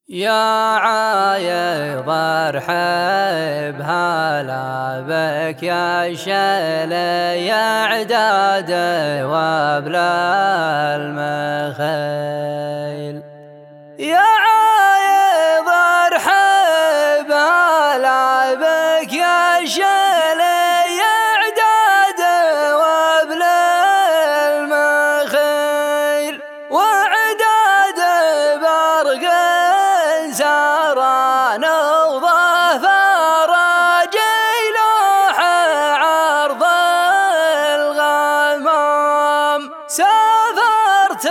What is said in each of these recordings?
يا عايض ارحب هلا بك يا شلي يا عداد وابلا المخيل. يا عايض ارحب هلا بك يا شلي يا عداد وابلا المخيل. وعداد برق ساران وظفر جيلوح عرض الغمام. سافرت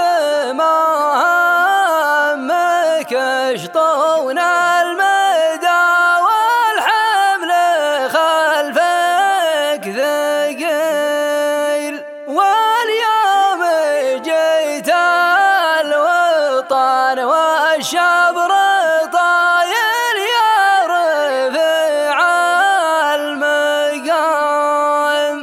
مهمك اشطون المدى والحمل خلفك ثقيل. واليوم جيت الوطن والشبر طايل يا رفيع المقام.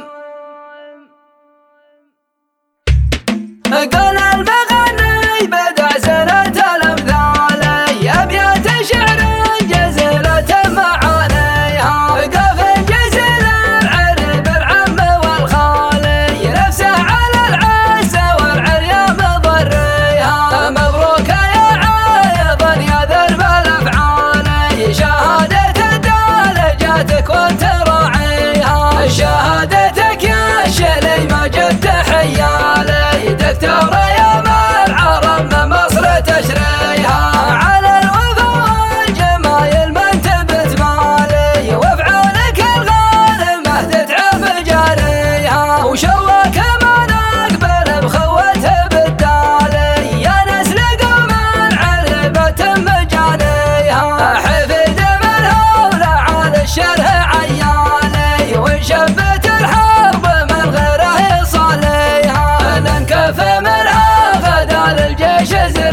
قال المغني بدع سنة الأمثال أبيات شعر جزيلة معانيها. قف جزيل العرب العم والخالي نفسه على العز والعريم ضريها. مبروك يا عايض يا ذرب الأفعال شهادة دالجاتك وانت راعيها. شهادتك يا شلي ما جد حيالي دكتور يا العرب من مصر تشريها. على الوفا والجمايل من تبت مالي وافعالك الغالمة تتعب جاريها. وشواك ما نقبل بخوته بالدالي يا نسل قوم عربة مجانيها. حفيد من هولا على الشره عيالي وانشبت الحرب من غيره يصليها. لنكف منها غدا للجيش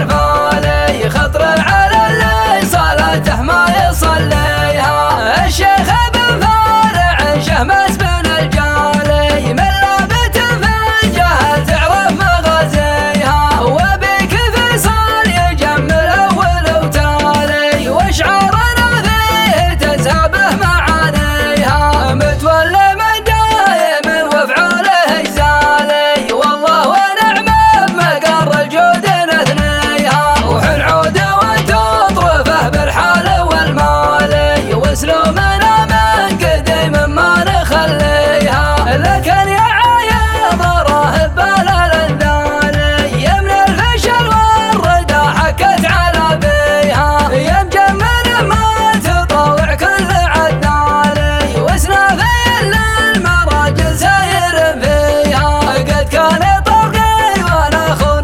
زرفالي خطر على اللي صلاته ما يصليها. الشيخ بن فارع شهمس بن الجالي من لابت في الجهل تعرف مغازيها. وبك فيصل يجمل اول وتالي واشعارنا فيه تزهبه معانيها. متولى من دايم وافعاله يزالي والله ونعم بمقر الجود نثنيها. وحن عود وتطرفه بالحال والمالي واسلوبنا من قديم ما نخليها. لكن يا عايض راهب بالالذالي من الفشل والردى حكت على بيها. يا مجمل ما تطوع كل عدالي واسنافي للمراجل ساير فيها. قد كان طرقي وانا خون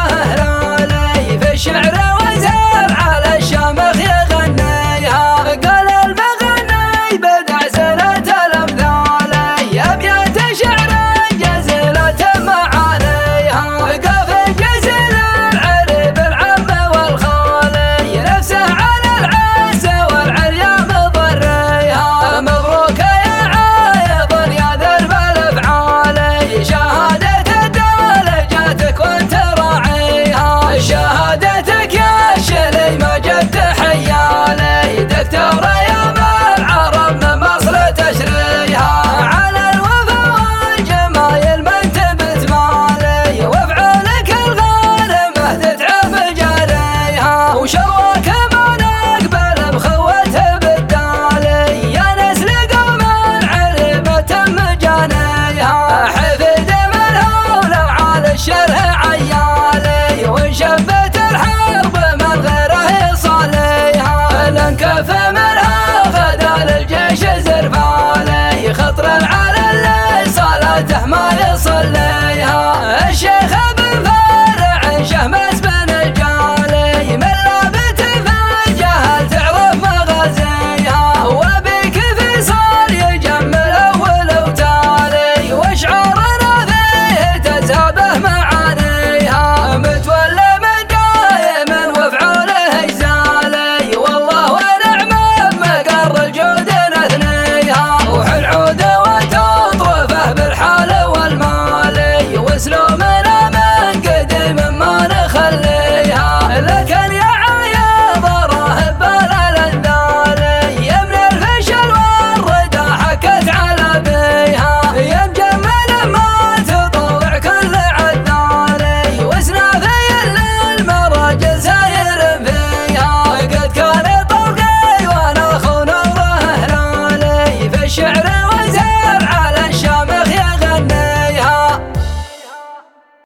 هلالي في الشعر وزير على الشامخ يغنيها. قال المغني بدع سنة الأمثال أبيات شعر جزيلة معانيها. قف جزيل العرب العم والخالي نفسه على العز والعريم ضريها. مبروك يا عايض يا ذرب الأفعال شهادة دالجاتك وانت راعيها. شهادتك يا شلي ما جد حيالي دكتور يا العرب من مصر تشريها. على الوفا والجمايل من تبت مالي وافعالك الغالمة تتعب جاريها. وشواك ما نقبل بخوته بالدالي يا نسل قوم عربة مجانيها. حفيد من هولا على الشره عيالي وانشبت الحرب من غيره يصليها. لنكف منها غدا للجيش زرفالي خطر على اللي صلاته ما يصليها. الشيخ